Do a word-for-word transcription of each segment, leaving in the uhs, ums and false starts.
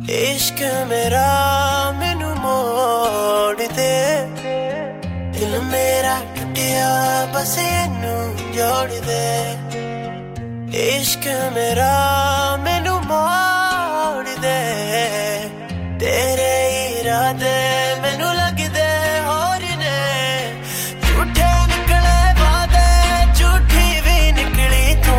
इश्क मेरा मैनू मोड़ दे, दिल मेरा टुटिया बस इनू जोड़ दे। इश्क मेरा मैनू मोड़ दे, तेरे इरादे मैनू लगदे होर ने। झूठे निकले वादे, झूठी भी निकली तू,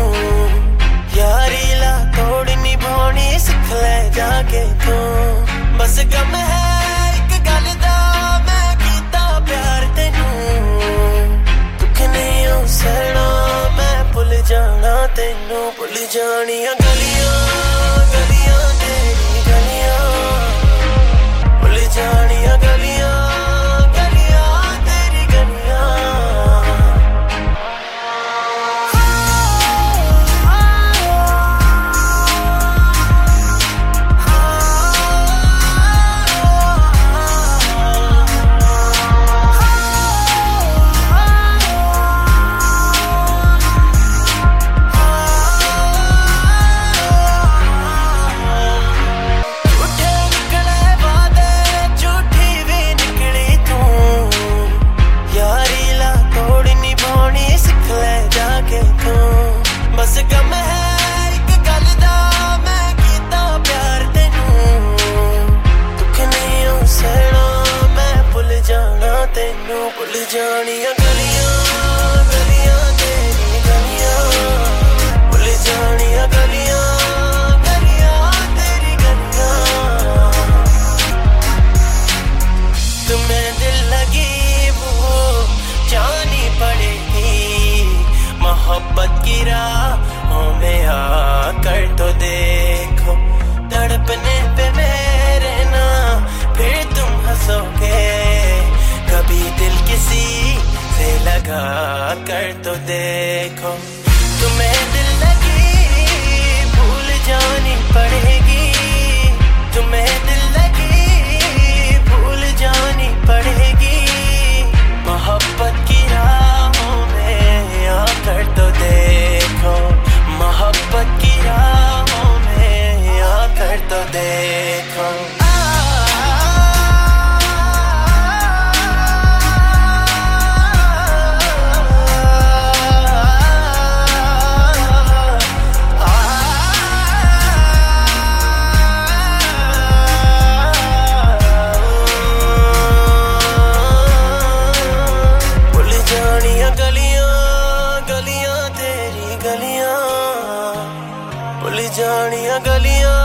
यारी ला तोड़ निभानी सिख ले जाके तू। बस गम है एक गल दा, मैं कीता प्यार तेनू, दुख नहीं हो सहना मैं भुल जाना तेनू। भुल जानियां गलियां गलियां तेरी गलियां, भुल जानियां गलियां गलियां तेरी गलियां। बस गम है एक गल दा, मैं कीता प्यार तेनू, दुख नहीं हो सहना मैं भुल जाना तेनू। भुल जानियां गलियां गलियां तेरी गलियां, भुल जानियां गलियां गलियां तेरी गलियां। तुम्हें दिल लगी वो जानी पड़ेगी, मोहब्बत की राहों में आकर तो देखो। तड़पने पे मेरे ना फिर तुम हंसोगे, कभी दिल किसी से लगा कर तो देखो। तुम्हें दिल लगी भूल जानी पड़ेगी, तुम्हें दिल लगी भूल जानी पड़ेगी। मोहब्बत की राहों में आकर तो देखो, मोहब्बत की राहों में आकर तो देखो। भुल जानियां गलियां